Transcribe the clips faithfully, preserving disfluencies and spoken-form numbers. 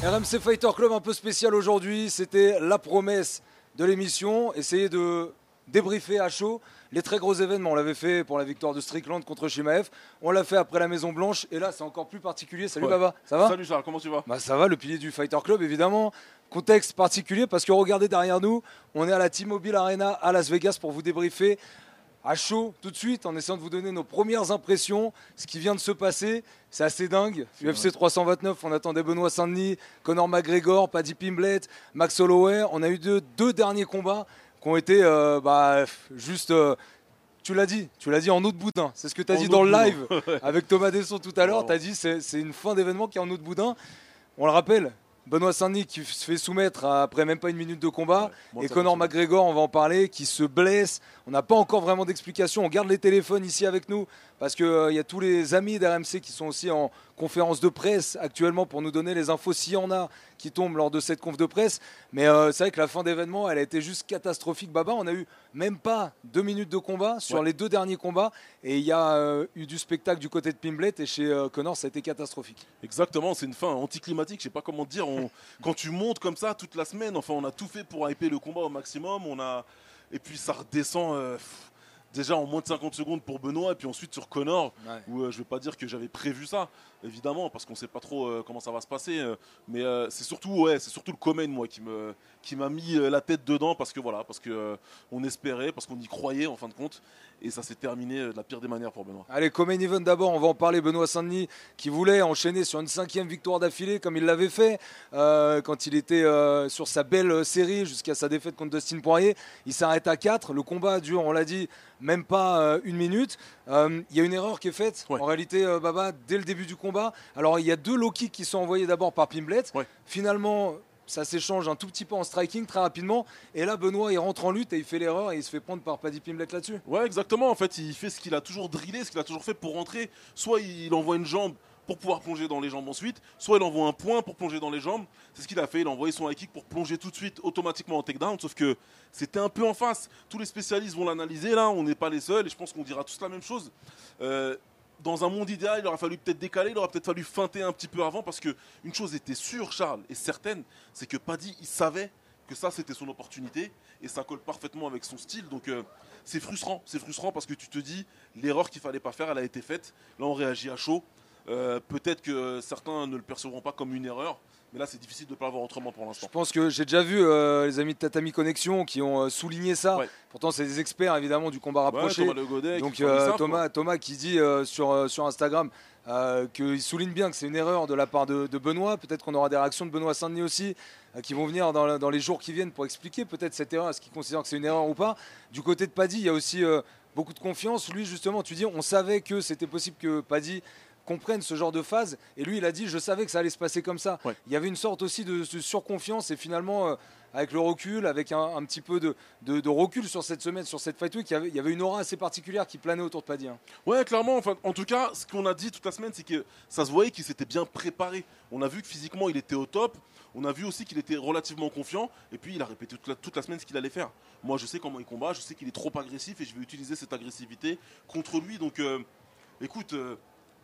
R M C Fighter Club un peu spécial aujourd'hui, c'était la promesse de l'émission, essayer de débriefer à chaud les très gros événements. On l'avait fait pour la victoire de Strickland contre Chimaev, on l'a fait après la Maison Blanche et là c'est encore plus particulier. Salut ouais. Baba, ça va? Salut Charles, comment tu vas? Bah ça va, le pilier du Fighter Club évidemment. Contexte particulier parce que regardez derrière nous, on est à la T-Mobile Arena à Las Vegas pour vous débriefer à chaud tout de suite en essayant de vous donner nos premières impressions, ce qui vient de se passer. C'est assez dingue. U F C trois cent vingt-neuf, on attendait Benoît Saint-Denis, Conor McGregor, Paddy Pimblett, Max Holloway. On a eu deux, deux derniers combats qui ont été euh, bah, juste... Euh, tu l'as dit, tu l'as dit en eau de boudin. C'est ce que tu as dit dans le live avec Thomas Desson tout à l'heure. Tu as dit c'est c'est une fin d'événement qui est en eau de boudin. On le rappelle, Benoît Saint-Denis qui se fait soumettre après même pas une minute de combat. Ouais, et Conor McGregor, on va en parler, qui se blesse. On n'a pas encore vraiment d'explication. On garde les téléphones ici avec nous parce qu'il euh, y a tous les amis d'R M C qui sont aussi en conférence de presse actuellement pour nous donner les infos s'il y en a qui tombent lors de cette conf de presse. Mais euh, c'est vrai que la fin d'événement, elle a été juste catastrophique. Baba, on a eu même pas deux minutes de combat sur ouais. les deux derniers combats. Et il y a euh, eu du spectacle du côté de Pimblett et chez euh, Conor, ça a été catastrophique. Exactement, c'est une fin anticlimatique. Je sais pas comment dire. On, quand tu montes comme ça toute la semaine, enfin, on a tout fait pour hyper le combat au maximum. On a, et puis ça redescend. Euh, pff, Déjà en moins de cinquante secondes pour Benoît et puis ensuite sur Conor, ouais. où euh, je ne vais pas dire que j'avais prévu ça, évidemment, parce qu'on ne sait pas trop euh, comment ça va se passer. Euh, mais euh, c'est surtout, ouais, c'est surtout le Common, moi, qui, me, qui m'a mis euh, la tête dedans parce que voilà, parce qu'on euh, espérait, parce qu'on y croyait en fin de compte. Et ça s'est terminé euh, de la pire des manières pour Benoît. Allez, Common Event d'abord, on va en parler. Benoît Saint-Denis qui voulait enchaîner sur une cinquième victoire d'affilée comme il l'avait fait euh, quand il était euh, sur sa belle série jusqu'à sa défaite contre Dustin Poirier. Il s'arrête à quatre. Le combat dure, on l'a dit, même pas euh, une minute. Il euh, y a une erreur qui est faite, ouais. en réalité, euh, Baba, dès le début du combat. Alors, il y a deux low kicks qui sont envoyés d'abord par Pimblett. Ouais. Finalement, ça s'échange un tout petit peu en striking très rapidement. Et là, Benoît, il rentre en lutte et il fait l'erreur et il se fait prendre par Paddy Pimblett là-dessus. Ouais, exactement. En fait, il fait ce qu'il a toujours drillé, ce qu'il a toujours fait pour rentrer. Soit il envoie une jambe pour pouvoir plonger dans les jambes ensuite, soit il envoie un point pour plonger dans les jambes. C'est ce qu'il a fait, il a envoyé son high kick pour plonger tout de suite automatiquement en takedown, sauf que c'était un peu en face. Tous les spécialistes vont l'analyser là, on n'est pas les seuls et je pense qu'on dira tous la même chose. Euh, dans un monde idéal, il aurait fallu peut-être décaler, il aurait peut-être fallu feinter un petit peu avant parce qu'une chose était sûre, Charles, et certaine, c'est que Paddy, il savait que ça c'était son opportunité et ça colle parfaitement avec son style. Donc euh, c'est frustrant, c'est frustrant parce que tu te dis l'erreur qu'il fallait pas faire, elle a été faite. Là on réagit à chaud. Euh, peut-être que certains ne le percevront pas comme une erreur, mais là c'est difficile de ne pas le voir autrement pour l'instant. Je pense que j'ai déjà vu euh, les amis de Tatami Connection qui ont euh, souligné ça. Ouais. Pourtant c'est des experts évidemment du combat rapproché. Ouais, Thomas Le Godet, donc euh, savent, Thomas, Thomas qui dit euh, sur, euh, sur Instagram euh, qu'il souligne bien que c'est une erreur de la part de, de Benoît. Peut-être qu'on aura des réactions de Benoît Saint-Denis aussi euh, qui vont venir dans, dans les jours qui viennent pour expliquer peut-être cette erreur, est-ce qu'il considère que c'est une erreur ou pas. Du côté de Paddy, il y a aussi euh, beaucoup de confiance. Lui justement, tu dis on savait que c'était possible que Paddy comprennent ce genre de phase et lui il a dit je savais que ça allait se passer comme ça. Ouais. Il y avait une sorte aussi de, de surconfiance et finalement euh, avec le recul, avec un, un petit peu de, de, de recul sur cette semaine, sur cette fight week, il y avait, il y avait une aura assez particulière qui planait autour de Paddy. Hein. Ouais, clairement. Enfin, en tout cas, ce qu'on a dit toute la semaine, c'est que ça se voyait qu'il s'était bien préparé. On a vu que physiquement il était au top. On a vu aussi qu'il était relativement confiant et puis il a répété toute la, toute la semaine ce qu'il allait faire. Moi je sais comment il combat, je sais qu'il est trop agressif et je vais utiliser cette agressivité contre lui. Donc euh, écoute... Euh,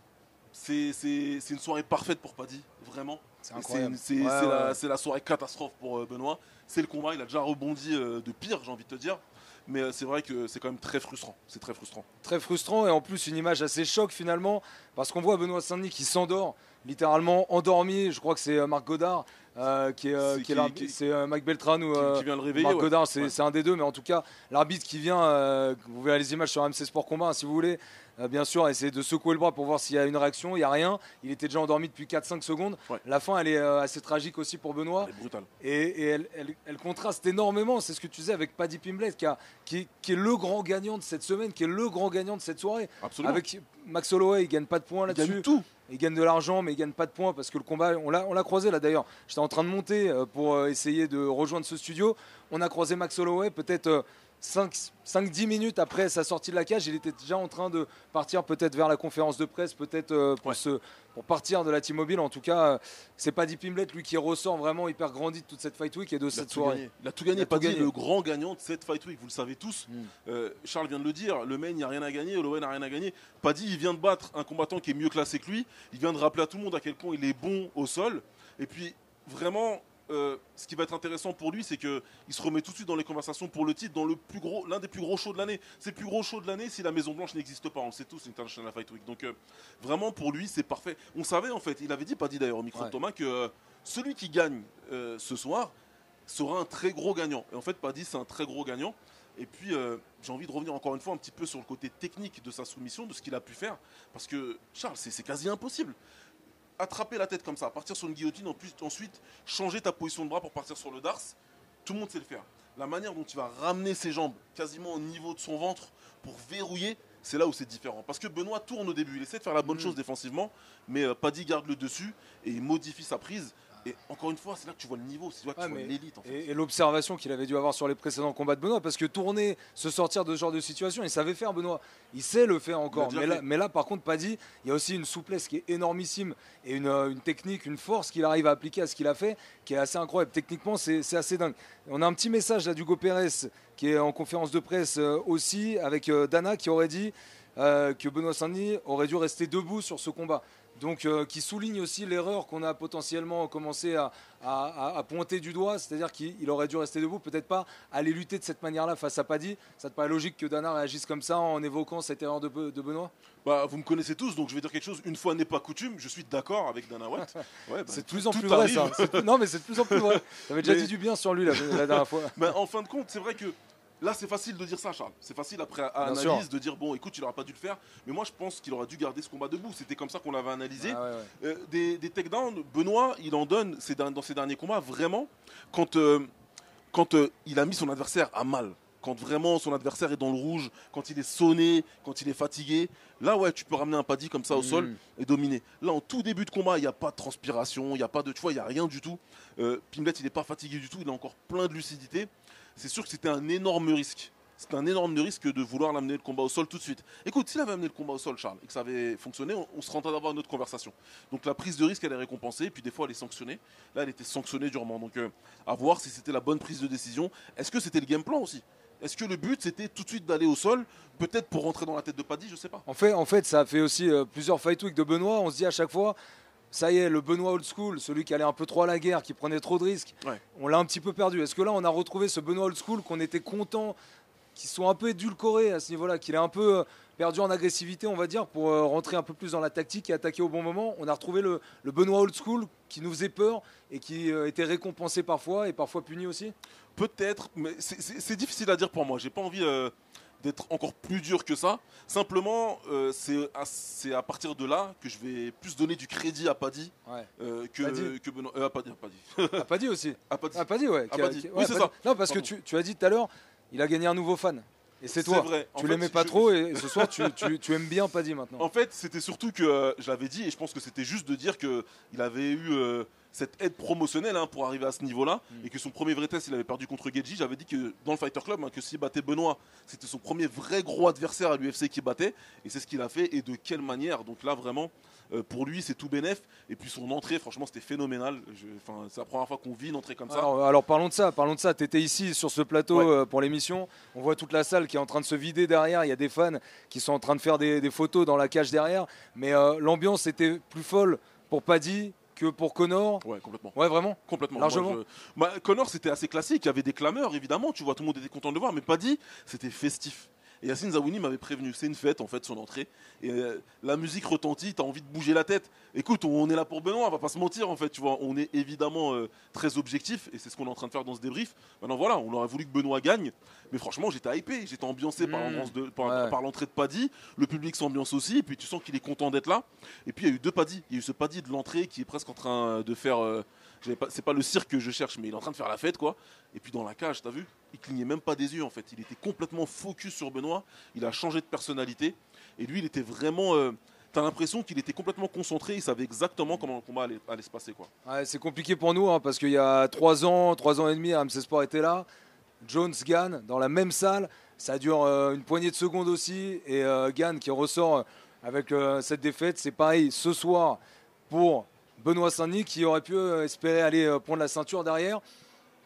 C'est une soirée parfaite pour Paddy, vraiment. C'est incroyable. C'est ouais, ouais. la, la soirée catastrophe pour euh, Benoît. C'est le combat, il a déjà rebondi euh, de pire, j'ai envie de te dire. Mais euh, c'est vrai que c'est quand même très frustrant. C'est très frustrant. Très frustrant et en plus une image assez choc finalement. Parce qu'on voit Benoît Saint-Denis qui s'endort, littéralement endormi. Je crois que c'est euh, Marc Godard. Euh, qui est, euh, qui est c'est euh, Mike Beltran ou euh, qui, qui vient le réveiller. Marc ouais. Godard, c'est ouais. un des deux, mais en tout cas, l'arbitre qui vient, euh, vous verrez les images sur R M C Sport Combat hein, si vous voulez, euh, bien sûr, essayer de secouer le bras pour voir s'il y a une réaction, il n'y a rien. Il était déjà endormi depuis quatre cinq secondes. Ouais. La fin, elle est euh, assez tragique aussi pour Benoît. Elle est brutale. Et, et elle, elle, elle contraste énormément, c'est ce que tu disais avec Paddy Pimblett, qui, a, qui, qui est le grand gagnant de cette semaine, qui est le grand gagnant de cette soirée. Absolument. Avec Max Holloway, il ne gagne pas de points là-dessus. Il gagne tout. Il gagne de l'argent, mais il gagne pas de points parce que le combat, on l'a croisé là d'ailleurs. J'étais en train de monter pour essayer de rejoindre ce studio. On a croisé Max Holloway peut-être cinq dix minutes après sa sortie de la cage. Il était déjà en train de partir peut-être vers la conférence de presse, peut-être pour, ouais. se, pour partir de la T-Mobile. En tout cas, c'est Paddy Pimblett, lui, qui ressort vraiment hyper grandi de toute cette fight week et de il cette soirée. Gagné. Il a tout gagné, Paddy, le grand gagnant de cette fight week. Vous le savez tous. Mm. Euh, Charles vient de le dire, le main, il n'y a rien à gagner, Holloway n'a rien à gagner. Paddy, il vient de battre un combattant qui est mieux classé que lui. Il vient de rappeler à tout le monde à quel point il est bon au sol. Et puis, vraiment, euh, ce qui va être intéressant pour lui, c'est qu'il se remet tout de suite dans les conversations pour le titre, dans le plus gros, l'un des plus gros shows de l'année. C'est le plus gros show de l'année si la Maison Blanche n'existe pas. On le sait tous, c'est International Fight Week. Donc euh, vraiment pour lui, c'est parfait. On savait en fait, il avait dit, pas dit d'ailleurs au micro Ouais. de Thomas, que euh, celui qui gagne euh, ce soir sera un très gros gagnant. Et en fait, Paddy, c'est un très gros gagnant. Et puis, euh, j'ai envie de revenir encore une fois un petit peu sur le côté technique de sa soumission, de ce qu'il a pu faire. Parce que, Charles, c'est c'est quasi impossible. Attraper la tête comme ça, partir sur une guillotine, en plus, ensuite changer ta position de bras pour partir sur le darse, tout le monde sait le faire. La manière dont il va ramener ses jambes quasiment au niveau de son ventre pour verrouiller, c'est là où c'est différent. Parce que Benoît tourne au début, il essaie de faire la bonne Mmh. chose défensivement, mais euh, Paddy garde le dessus et il modifie sa prise. Et encore une fois, c'est là que tu vois le niveau, c'est là que Ouais, tu vois mais- l'élite. En fait. Et, et l'observation qu'il avait dû avoir sur les précédents combats de Benoît, parce que tourner, se sortir de ce genre de situation, il savait faire Benoît. Il sait le faire encore. déjà Mais fait. là, mais là, par contre, Paddy, il y a aussi une souplesse qui est énormissime et une, euh, une technique, une force qu'il arrive à appliquer à ce qu'il a fait, qui est assez incroyable. Techniquement, c'est c'est assez dingue. On a un petit message là d'Hugo Pérez, qui est en conférence de presse euh, aussi, avec euh, Dana, qui aurait dit euh, que Benoît Saint-Denis aurait dû rester debout sur ce combat. Donc, euh, qui souligne aussi l'erreur qu'on a potentiellement commencé à, à- à- à pointer du doigt, c'est-à-dire qu'il il aurait dû rester debout, peut-être pas aller lutter de cette manière-là face à Paddy. Ça te paraît logique que Dana réagisse comme ça en évoquant cette erreur de, Be- de Benoît? Bah, vous me connaissez tous, donc je vais dire quelque chose. Une fois n'est pas coutume, je suis d'accord avec Dana White. Ouais, bah, C'est de tout- plus en tout plus vrai, arrive. ça. C'est- Non, mais c'est de plus en plus vrai. T'avais déjà Mais- dit du bien sur lui la, la dernière fois. Ben, en fin de compte, c'est vrai que là, c'est facile de dire ça, Charles. C'est facile après à Bien analyse sûr. de dire bon, écoute, il n'aura pas dû le faire. Mais moi, je pense qu'il aurait dû garder ce combat debout. C'était comme ça qu'on l'avait analysé. Ah ouais, ouais. Euh, des, des takedowns, Benoît, il en donne ces der- dans ses derniers combats vraiment quand, euh, quand euh, il a mis son adversaire à mal. Quand vraiment son adversaire est dans le rouge, quand il est sonné, quand il est fatigué. Là, ouais, tu peux ramener un Paddy comme ça au Mm. sol et dominer. Là, en tout début de combat, il n'y a pas de transpiration, il n'y a pas de, tu vois, il n'y a rien du tout. Euh, Pimlet, il n'est pas fatigué du tout, il a encore plein de lucidité. C'est sûr que c'était un énorme risque. C'était un énorme risque de vouloir l'amener le combat au sol tout de suite. Écoute, s'il avait amené le combat au sol, Charles, et que ça avait fonctionné, on, on serait en train d'avoir une autre conversation. Donc la prise de risque, elle est récompensée, puis des fois, elle est sanctionnée. Là, elle était sanctionnée durement. Donc euh, à voir si c'était la bonne prise de décision. Est-ce que c'était le game plan aussi? Est-ce que le but, c'était tout de suite d'aller au sol, peut-être pour rentrer dans la tête de Paddy, je sais pas. En fait, en fait, ça a fait aussi euh, plusieurs fight week de Benoît. On se dit à chaque fois, ça y est, le Benoît old school, celui qui allait un peu trop à la guerre, qui prenait trop de risques, Ouais. on l'a un petit peu perdu. Est-ce que là, on a retrouvé ce Benoît old school qu'on était content, qui soit un peu édulcoré à ce niveau-là, qu'il ait un peu euh, perdu en agressivité, on va dire, pour euh, rentrer un peu plus dans la tactique et attaquer au bon moment? On a retrouvé le, le Benoît old school qui nous faisait peur et qui euh, était récompensé parfois et parfois puni aussi? Peut-être, mais c'est- c'est c'est difficile à dire pour moi. J'ai pas envie euh, d'être encore plus dur que ça. Simplement, euh, c'est à, c'est à partir de là que je vais plus donner du crédit à Paddy Ouais. euh, que, Paddy. que Benoît. Euh, à Paddy, à Paddy. Ah, pas dit aussi. À Paddy. Ah, pas dit, ouais. Ah, qui a- Paddy. qui- Oui, ouais, c'est Paddy. ça. Non, parce que Pardon. tu, tu as dit tout à l'heure, il a gagné un nouveau fan. Et c'est toi. vrai. En Tu fait, l'aimais pas je- trop et ce soir tu, tu- tu aimes bien Paddy maintenant. En fait, c'était surtout que euh, je l'avais dit et je pense que c'était juste de dire que il avait eu euh, cette aide promotionnelle hein, pour arriver à ce niveau-là Mm. et que son premier vrai test, il avait perdu contre Geji. J'avais dit que dans le Fighter Club, hein, que s'il battait Benoît, c'était son premier vrai gros adversaire à l'U F C qui battait et c'est ce qu'il a fait et de quelle manière. Donc là, vraiment, euh, pour lui, c'est tout bénef. Et puis son entrée, franchement, c'était phénoménal. Je- Enfin, c'est la première fois qu'on vit une entrée comme ça. Alors, alors parlons de ça, parlons de ça. Tu étais ici sur ce plateau Ouais. euh, pour l'émission. On voit toute la salle qui est en train de se vider derrière. Il y a des fans qui sont en train de faire des, des photos dans la cage derrière. Mais euh, l'ambiance était plus folle pour Paddy que pour Connor. Ouais, complètement. Ouais, vraiment. Complètement. Largement. Moi, je- Bah, Connor, c'était assez classique. Il y avait des clameurs, évidemment. Tu vois, tout le monde était content de le voir. Mais Paddy, c'était festif. Et Yacine Zawouni m'avait prévenu. C'est une fête, en fait, son entrée. Et euh, la musique retentit. T'as envie de bouger la tête. Écoute, on est là pour Benoît. On va pas se mentir, en fait. Tu vois, on est évidemment euh, très objectif. Et c'est ce qu'on est en train de faire dans ce débrief. Maintenant, voilà, on aurait voulu que Benoît gagne. Mais franchement, j'étais hypé. J'étais ambiancé par Mmh. l'ambiance de- par, Ouais. par l'entrée de Paddy. Le public s'ambiance aussi. Et puis, tu sens qu'il est content d'être là. Et puis, il y a eu deux Paddy. Il y a eu ce Paddy de l'entrée qui est presque en train de faire. euh, J'avais pas- c'est pas le cirque que je cherche, mais il est en train de faire la fête, quoi. Et puis dans la cage, t'as vu, il clignait même pas des yeux, en fait. Il était complètement focus sur Benoît. Il a changé de personnalité. Et lui, il était vraiment. euh, T'as l'impression qu'il était complètement concentré. Il savait exactement comment le combat allait, allait se passer, quoi. Ouais, c'est compliqué pour nous hein, parce qu'il y a trois ans, trois ans et demi, R M C Sport était là. Jones, Gann, dans la même salle. Ça dure euh, une poignée de secondes aussi. Et euh, Gann qui ressort euh, avec euh, cette défaite. C'est pareil ce soir pour Benoît Saint-Denis qui aurait pu euh, espérer aller euh, prendre la ceinture derrière.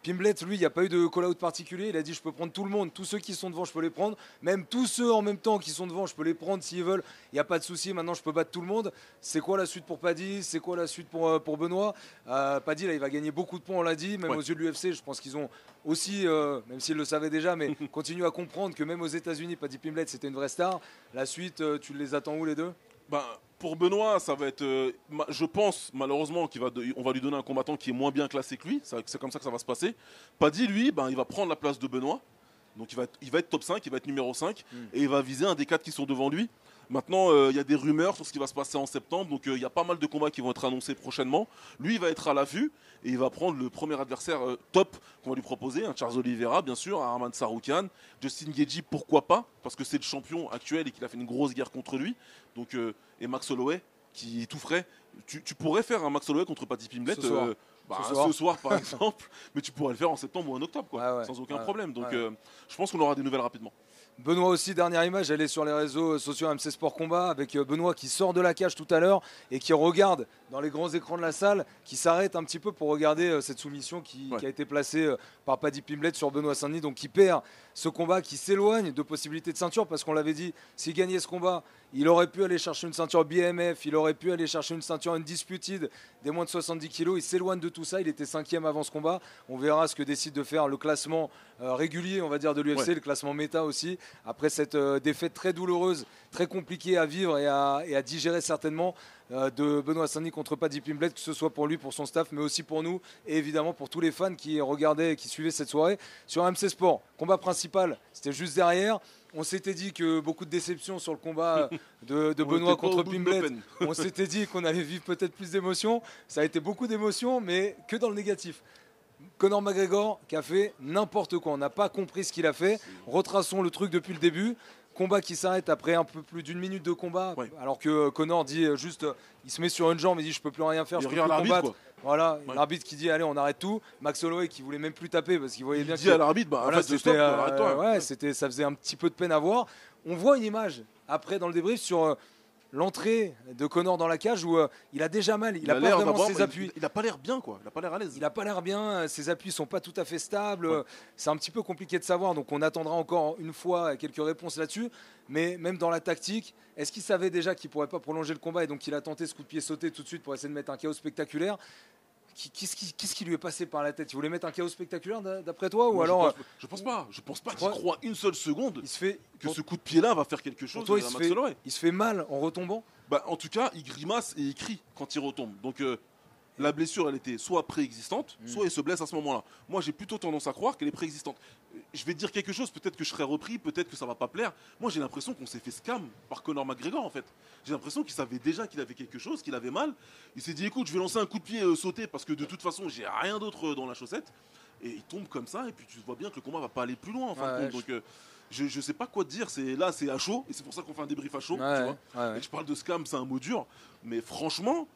Pimblet, lui, il n'y a pas eu de call-out particulier. Il a dit je peux prendre tout le monde, tous ceux qui sont devant, je peux les prendre. Même tous ceux en même temps qui sont devant, je peux les prendre s'ils veulent. Il n'y a pas de souci. Maintenant, je peux battre tout le monde. C'est quoi la suite pour Paddy? C'est quoi la suite pour, euh, pour Benoît? euh, Paddy, là, il va gagner beaucoup de points, on l'a dit. Même Ouais. aux yeux de l'U F C, je pense qu'ils ont aussi, euh, même s'ils le savaient déjà, mais continuent à comprendre que même aux États-Unis, Paddy Pimblet, c'était une vraie star. La suite, euh, tu les attends où les deux? Ben, pour Benoît, ça va être, euh, ma- je pense malheureusement qu'on va, de- on va lui donner un combattant qui est moins bien classé que lui. Ça- C'est comme ça que ça va se passer. Paddy, lui, ben, il va prendre la place de Benoît. Donc il va, être, il va être top cinq, il va être numéro cinq. Mm. Et il va viser un des quatre qui sont devant lui. Maintenant, euh, il y a des rumeurs sur ce qui va se passer en septembre. Donc euh, il y a pas mal de combats qui vont être annoncés prochainement. Lui, il va être à l'affût. Et il va prendre le premier adversaire euh, top qu'on va lui proposer. Un Charles Oliveira, bien sûr. Un Arman Saroukian. Justin Gaethje, pourquoi pas? Parce que c'est le champion actuel et qu'il a fait une grosse guerre contre lui. Donc, euh, et Max Holloway, qui est tout frais. Tu, tu pourrais faire un Max Holloway contre Paddy Pimblet Ce soir. bah, Ce ce, soir. soir. par exemple, mais tu pourrais le faire en septembre ou en octobre, quoi, Ouais, ouais, sans aucun ouais, problème. Donc, ouais. euh, je pense qu'on aura des nouvelles rapidement. Benoît aussi, dernière image, elle est sur les réseaux sociaux M C Sport Combat avec euh, Benoît qui sort de la cage tout à l'heure et qui regarde dans les grands écrans de la salle, qui s'arrête un petit peu pour regarder euh, cette soumission qui, Ouais. qui a été placée euh, par Paddy Pimblet sur Benoît Saint-Denis, donc qui perd ce combat, qui s'éloigne de possibilités de ceinture parce qu'on l'avait dit, s'il gagnait ce combat, il aurait pu aller chercher une ceinture B M F, il aurait pu aller chercher une ceinture undisputed des moins de soixante-dix kilos, il s'éloigne de tout ça, il était cinquième avant ce combat, on verra ce que décide de faire le classement euh, régulier, on va dire, de l'U F C, Ouais. le classement méta aussi, après cette euh, défaite très douloureuse, très compliquée à vivre et à, et à digérer certainement euh, de Benoît Saint-Denis contre Paddy Pimblet, que ce soit pour lui, pour son staff, mais aussi pour nous et évidemment pour tous les fans qui regardaient et qui suivaient cette soirée. Sur M C Sport, combat principal, c'était juste derrière. On s'était dit que beaucoup de déceptions sur le combat de, de On Benoît était pas au contre bout de nos Pimblet. peines. On s'était dit qu'on allait vivre peut-être plus d'émotions. Ça a été beaucoup d'émotions, mais que dans le négatif. Conor McGregor qui a fait n'importe quoi. On n'a pas compris ce qu'il a fait. Retraçons le truc depuis le début. Combat qui s'arrête après un peu plus d'une minute de combat. Ouais. Alors que Conor dit euh, juste, euh, il se met sur une jambe, il dit je peux plus rien faire, Il je peux regarde plus l'arbitre, combattre. quoi. Voilà, Ouais. l'arbitre qui dit allez on arrête tout. Max Holloway qui voulait même plus taper parce qu'il voyait Il bien dit que à l'arbitre, bah, voilà, en fait, c'était, stop, quoi, euh, arrête-toi. ouais, c'était, ça faisait un petit peu de peine à voir. On voit une image après dans le débrief sur euh, l'entrée de Conor dans la cage où euh, il a déjà mal, il n'a pas l'air vraiment d'avoir- ses il- appuis. Il, il a pas l'air bien, quoi. Il a pas l'air à l'aise. Il n'a pas l'air bien, euh, ses appuis sont pas tout à fait stables. Ouais. euh, C'est un petit peu compliqué de savoir, donc on attendra encore une fois quelques réponses là-dessus. Mais même dans la tactique, est-ce qu'il savait déjà qu'il pourrait pas prolonger le combat et donc il a tenté ce coup de pied sauté tout de suite pour essayer de mettre un chaos spectaculaire? Qui- Qu'est-ce qui, qu'est-ce qui lui est passé par la tête? Il voulait mettre un chaos spectaculaire d'a- d'après toi ou Moi, alors je euh, pense, je pense pas. Je pense pas tu qu'il crois- croit une seule seconde il se fait que pour- ce coup de pied-là va faire quelque pour chose toi, il à se, Max fait, Holloway. il se fait mal en retombant? Bah, en tout cas, il grimace et il crie quand il retombe. Donc euh, la blessure, elle était soit préexistante, Mm. soit il se blesse à ce moment-là. Moi, j'ai plutôt tendance à croire qu'elle est préexistante. Euh, Je vais te dire quelque chose, peut-être que je serai repris, peut-être que ça va pas plaire. Moi, j'ai l'impression qu'on s'est fait scam par Conor McGregor, en fait. J'ai l'impression qu'il savait déjà qu'il avait quelque chose, qu'il avait mal. Il s'est dit, écoute, je vais lancer un coup de pied euh, sauté parce que de toute façon, j'ai rien d'autre euh, dans la chaussette. Et il tombe comme ça, et puis tu vois bien que le combat va pas aller plus loin, en fin Ouais, de compte. je- Donc, euh, je, je sais pas quoi te dire. C'est là, c'est à chaud, et c'est pour ça qu'on fait un débrief à chaud. tu Ouais, vois. ouais, ouais. Et je parle de scam, c'est un mot dur, mais franchement,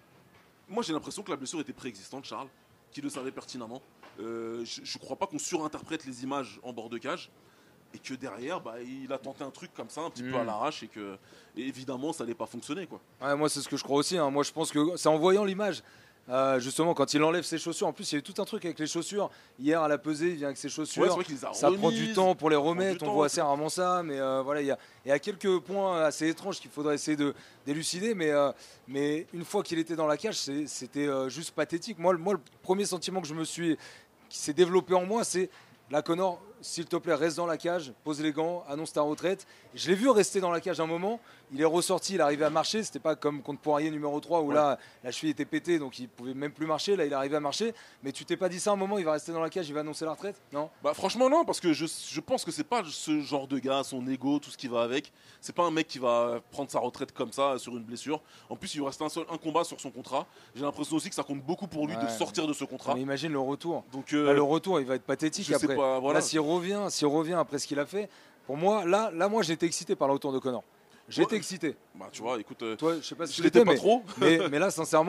moi j'ai l'impression que la blessure était préexistante, Charles, qui le savait pertinemment. Euh, je, je crois pas qu'on surinterprète les images en bord de cage, et que derrière, bah, il a tenté un truc comme ça, un petit peu Mm. à l'arrache, et que et évidemment ça n'allait pas fonctionner, quoi. Ouais, moi, c'est ce que je crois aussi. hein. Moi, je pense que c'est en voyant l'image. euh, justement, quand il enlève ses chaussures, en plus, il y a eu tout un truc avec les chaussures. Hier, à la pesée, il vient avec ses Ouais, chaussures. c'est vrai qu'il les a ça prend du remises. temps pour les prend du remettre. On temps, voit c'est- assez rarement ça. Mais euh, voilà, il y a, il y a quelques points assez étranges qu'il faudrait essayer de d'élucider. Mais, euh, mais une fois qu'il était dans la cage, c'est- c'était euh, juste pathétique. Moi, le- moi, le premier sentiment que je me suis, qui s'est développé en moi, c'est là, Conor, s'il te plaît, reste dans la cage, pose les gants, annonce ta retraite. Je l'ai vu rester dans la cage un moment. Il est ressorti, il arrivait à marcher. C'était pas comme contre Poirier numéro trois où Ouais. là, la cheville était pétée, donc il pouvait même plus marcher. Là, il arrivait à marcher. Mais tu t'es pas dit ça un moment, il va rester dans la cage, il va annoncer la retraite? Non? Bah franchement non, parce que je, je pense que c'est pas ce genre de gars, son ego, tout ce qui va avec. C'est pas un mec qui va prendre sa retraite comme ça sur une blessure. En plus, il lui reste un seul un combat sur son contrat. J'ai l'impression aussi que ça compte beaucoup pour lui de Ouais. sortir de ce contrat. Mais imagine le retour. Donc Là, euh, le retour, il va être pathétique je sais après. pas, voilà. Là, s'il revient, s'il revient après ce qu'il a fait, pour moi, là, là moi, j'étais excité par le retour de Conor. J'étais Ouais. excité. bah tu vois, écoute, euh, Toi, je sais pas si je tu l'étais l'étais, pas mais, trop. mais, mais là, sincèrement,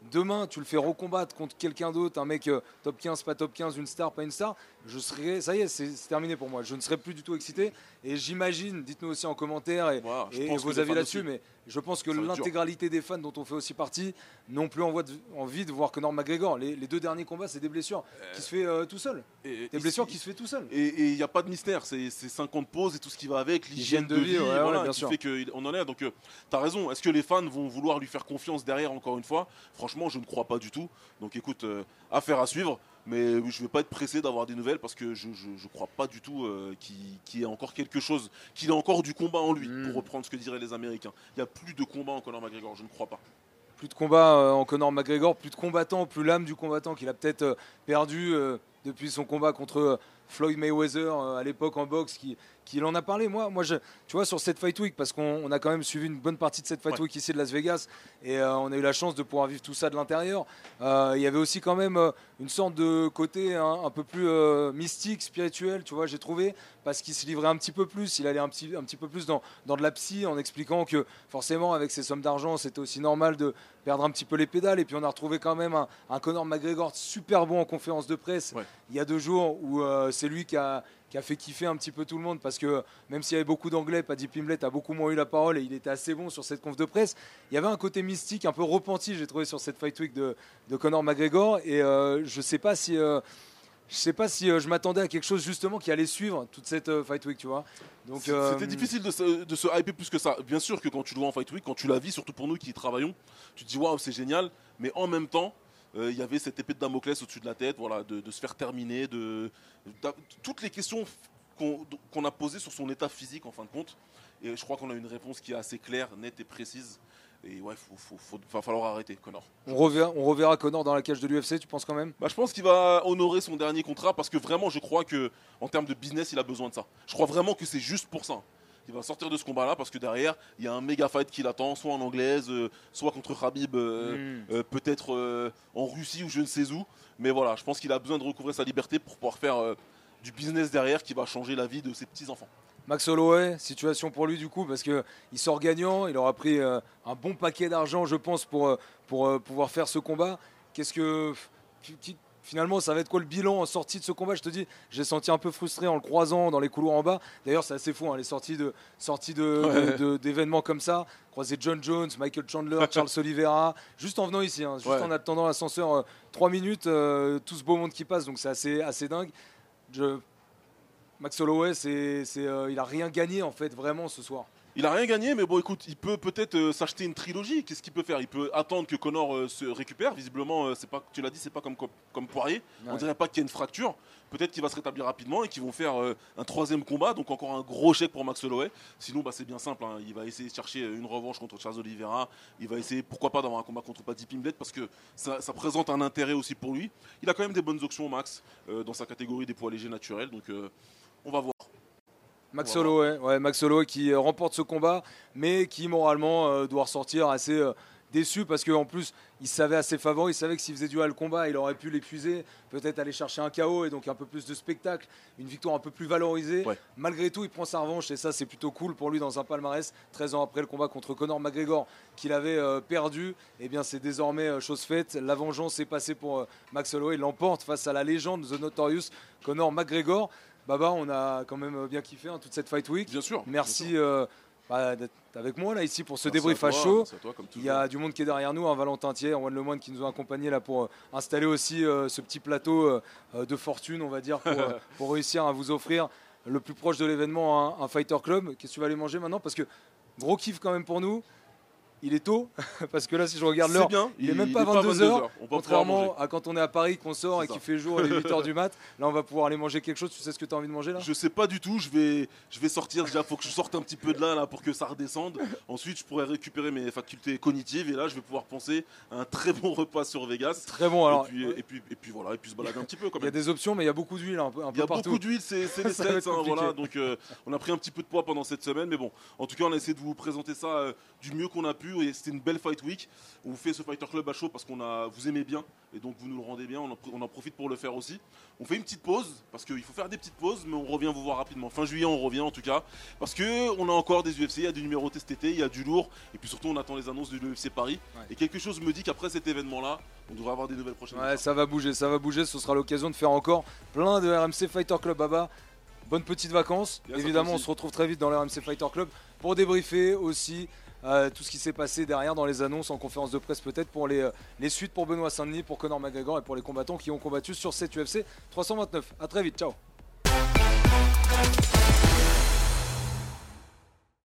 Demain, tu le fais recombattre contre quelqu'un d'autre, un mec euh, top quinze, pas top quinze, une star, pas une star. Je serais, ça y est, c'est c'est terminé pour moi. Je ne serais plus du tout excité. Et j'imagine, dites-nous aussi en commentaire et, Voilà, je et pense que vos les avis fans là-dessus, aussi. mais je pense que Ça va être dur. l'intégralité des fans dont on fait aussi partie n'ont plus envie de, envie de voir Conor McGregor. Les, les deux derniers combats, c'est des blessures qui se fait euh, tout seul. Et- Des et- blessures qui se fait tout seul. Et il n'y a pas de mystère, c'est c'est cinquante pauses et tout ce qui va avec, l'hygiène L'hygiène de, de vie, vie, ouais, ouais, voilà, bien qui sûr. fait qu'on en est. Donc, tu as raison. Est-ce que les fans vont vouloir lui faire confiance derrière, encore une fois? Franchement, je ne crois pas du tout. Donc, écoute, euh, affaire à suivre. Mais je ne vais pas être pressé d'avoir des nouvelles parce que je ne crois pas du tout euh, qu'il qu'il y ait encore quelque chose, qu'il ait encore du combat en lui, Mm. pour reprendre ce que diraient les Américains. Il n'y a plus de combat en Conor McGregor, je ne crois pas. Plus de combat euh, en Conor McGregor, plus de combattant, plus l'âme du combattant qu'il a peut-être euh, perdu euh, depuis son combat contre euh, Floyd Mayweather euh, à l'époque en boxe, qui, qui il en a parlé. Moi, moi je, tu vois, sur cette Fight Week, parce qu'on on a quand même suivi une bonne partie de cette Fight Ouais. Week ici de Las Vegas, et euh, on a eu la chance de pouvoir vivre tout ça de l'intérieur. Euh, Il y avait aussi quand même euh, une sorte de côté hein, un peu plus euh, mystique, spirituel, tu vois, j'ai trouvé, parce qu'il se livrait un petit peu plus, il allait un petit, un petit peu plus dans, dans de la psy, en expliquant que forcément, avec ces sommes d'argent, c'était aussi normal de perdre un petit peu les pédales. Et puis on a retrouvé quand même un, un Conor McGregor super bon en conférence de presse Ouais. il y a deux jours, où euh, c'est lui qui a, qui a fait kiffer un petit peu tout le monde, parce que même s'il y avait beaucoup d'anglais, Paddy Pimblett a beaucoup moins eu la parole et il était assez bon sur cette conf de presse. Il y avait un côté mystique, un peu repenti, j'ai trouvé, sur cette Fight Week de, de Conor McGregor. Et euh, je sais pas si... euh, je sais pas si euh, je m'attendais à quelque chose justement qui allait suivre toute cette euh, Fight Week, tu vois. Donc C'est- euh, C'était difficile de se, de se hyper plus que ça. Bien sûr que quand tu le vois en Fight Week, quand tu la vis, surtout pour nous qui y travaillons, tu te dis waouh, c'est génial. Mais en même temps, euh, il y avait cette épée de Damoclès au-dessus de la tête, voilà, de, de se faire terminer, de, d'a- toutes les questions qu'on qu'on a posées sur son état physique en fin de compte. Et je crois qu'on a une réponse qui est assez claire, nette et précise. Et ouais, faut, faut, faut- va falloir arrêter, Conor. on, reverra, on reverra Conor dans la cage de l'U F C, tu penses quand même? Bah, je pense qu'il va honorer son dernier contrat parce que vraiment, je crois que en termes de business, il a besoin de ça. Je crois vraiment que c'est juste pour ça. Il va sortir de ce combat-là parce que derrière, il y a un méga fight qui l'attend, soit en anglaise, euh, soit contre Khabib, euh, Mm. euh, peut-être euh, en Russie ou je ne sais où. Mais voilà, je pense qu'il a besoin de recouvrer sa liberté pour pouvoir faire euh, du business derrière qui va changer la vie de ses petits-enfants. Max Holloway, situation pour lui du coup, parce qu'il sort gagnant, il aura pris euh, un bon paquet d'argent, je pense, pour, euh, pour euh, pouvoir faire ce combat. Qu'est-ce que fi- fi- finalement, ça va être quoi le bilan en sortie de ce combat? Je te dis, j'ai senti un peu frustré en le croisant dans les couloirs en bas. D'ailleurs, c'est assez fou, hein, les sorties de sorties de, Ouais. de- de- d'événements comme ça. Croiser John Jones, Michael Chandler, Charles Oliveira, juste en venant ici, hein, juste Ouais. en attendant l'ascenseur, euh, trois minutes, euh, tout ce beau monde qui passe, donc c'est assez, assez dingue. Je, Max Holloway, c'est, c'est, euh, il a rien gagné en fait vraiment ce soir. Il a rien gagné, mais bon, écoute, il peut peut-être euh, s'acheter une trilogie. Qu'est-ce qu'il peut faire? Il peut attendre que Conor euh, se récupère. Visiblement, euh, c'est pas, tu l'as dit, c'est pas comme, comme, comme Poirier. On Ouais. dirait pas qu'il y a une fracture. Peut-être qu'il va se rétablir rapidement et qu'ils vont faire euh, un troisième combat. Donc encore un gros chèque pour Max Holloway. Sinon, bah, c'est bien simple. Hein. Il va essayer de chercher une revanche contre Charles Oliveira. Il va essayer, pourquoi pas, d'avoir un combat contre Paddy Pimblett parce que ça, ça présente un intérêt aussi pour lui. Il a quand même des bonnes options, Max, euh, dans sa catégorie des poids légers naturels. Donc euh, on va voir. Max Voilà. Holloway, ouais, Max Holloway qui euh, remporte ce combat, mais qui moralement euh, doit ressortir assez euh, déçu parce qu'en plus il savait assez favori, il savait que s'il faisait duel le combat, il aurait pu l'épuiser, peut-être aller chercher un K O et donc un peu plus de spectacle, une victoire un peu plus valorisée. Ouais. Malgré tout, il prend sa revanche et ça c'est plutôt cool pour lui dans un palmarès. treize ans après le combat contre Conor McGregor qu'il avait euh, perdu, et bien c'est désormais euh, chose faite. La vengeance est passée pour euh, Max Holloway, il l'emporte face à la légende The Notorious Conor McGregor. Baba, on a quand même bien kiffé hein, toute cette Fight Week. Bien sûr. Merci bien sûr. euh, bah, d'être avec moi là ici pour ce Merci débrief à à toi, chaud. merci à toi, comme Il y a du monde qui est derrière nous, un Valentin Thiers, un One Lemoine qui nous a accompagnés là pour euh, installer aussi euh, ce petit plateau euh, euh, de fortune, on va dire, pour, euh, pour réussir à vous offrir le plus proche de l'événement un, un Fighter Club. Qu'est-ce que tu vas aller manger maintenant? Parce que gros kiff quand même pour nous. Il est tôt, parce que là, si je regarde C'est l'heure, bien. il est même il pas est vingt-deux heures. On va pouvoir manger. Contrairement à quand on est à Paris, qu'on sort C'est et qu'il ça. fait jour à huit heures du mat. Là, on va pouvoir aller manger quelque chose. Tu sais ce que tu as envie de manger là? Je sais pas du tout, je vais, je vais sortir déjà, faut que je sorte un petit peu de là, là pour que ça redescende. Ensuite, je pourrai récupérer mes facultés cognitives et là, je vais pouvoir penser à un très bon repas sur Vegas. Très bon. Alors, et, puis, et, puis, et puis voilà, et puis se balader un petit peu quand il y a même. des options, mais il y a beaucoup d'huile un peu, un Il y peu a partout. beaucoup d'huile, c'est c'est les Ça va States, être hein, compliqué. voilà. Donc euh, on a pris un petit peu de poids pendant cette semaine, mais bon, en tout cas, on a essayé de vous présenter ça euh, du mieux qu'on a pu. vu, et c'était une belle fight week. On vous fait ce Fighter Club à chaud parce qu'on a, vous aimez bien et donc vous nous le rendez bien. On en, on en profite pour le faire aussi. On fait une petite pause parce qu'il faut faire des petites pauses, mais on revient vous voir rapidement. Fin juillet, on revient en tout cas parce que on a encore des U F C, il y a du numéro T cet été, il y a du lourd et puis surtout on attend les annonces du U F C Paris. Ouais. Et quelque chose me dit qu'après cet événement-là, on devrait avoir des nouvelles prochaines. Ouais, ça va bouger, ça va bouger. Ce sera l'occasion de faire encore plein de R M C Fighter Club Baba. Bonnes petites vacances. Bien, évidemment, on se retrouve très vite dans le R M C Fighter Club pour débriefer aussi euh, tout ce qui s'est passé derrière dans les annonces, en conférence de presse peut-être pour les, euh, les suites pour Benoît Saint-Denis, pour Conor McGregor et pour les combattants qui ont combattu sur cette U F C trois cent vingt-neuf. A très vite, ciao.